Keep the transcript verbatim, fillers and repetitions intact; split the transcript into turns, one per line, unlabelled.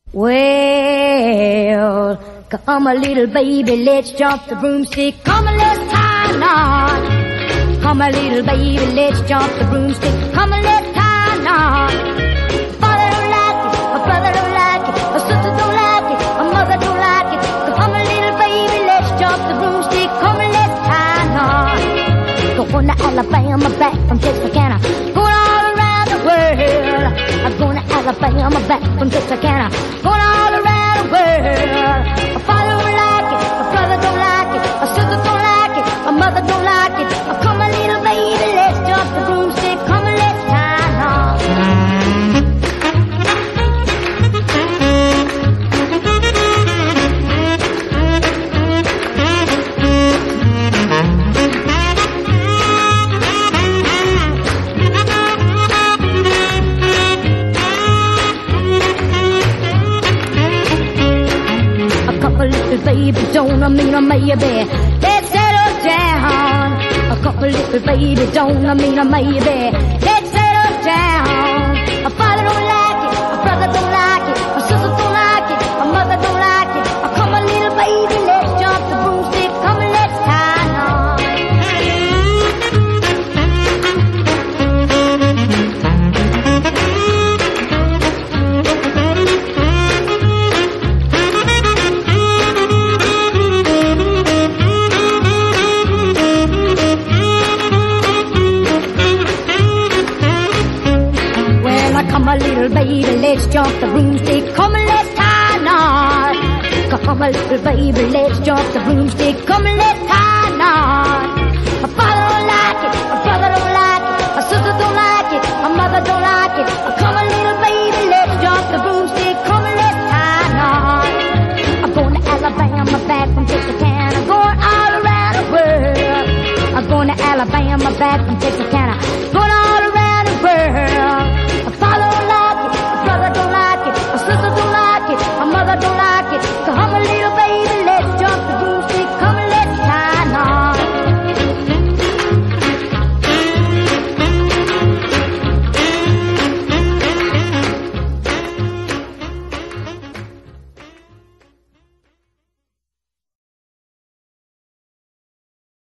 Well, come a little baby, let's jump the broomstick. Come and let's tie a knot. Come a little baby, let's jump the broomstick. Come and let's tie a knot. Father don't like it, a brother don't like it, a sister don't like it, a mother don't like it. Come a little baby, let's jump the broomstick. Come and let's tie a knot. Going to Alabama, back from Texarkana, going all around the world. I'm going to Alabama, back from Texarkana, going all around the world. A father don't like it, a brother don't like it, a sister don't like it, a mother don't like it. Oh, come a little baby, let's jump the broomstick. Come and let's tie a knot. Baby, don't I mean a maybe. Let's settle down. A couple little baby, don't I mean a maybe. Let's settle down. A father don't like it, a brother don't like it, a sister don't like it, a mother don't like it. Oh, come a little baby, let's jump the broomstick. Come and let's tie a knot. Come a little baby, let's jump the broomstick. Come and let's tie a knot. Come a little baby, let's jump the broomstick. Come and let's tie a knot. A father don't like it, a brother don't like it, a sister don't like it, a mother don't like it. Come a little baby, let's jump the broomstick. Come and let's tie a knot. I'm going to Alabama, back from Texarkana, going all around the world. I'm going to Alabama, back from Texarkana, going all around the world.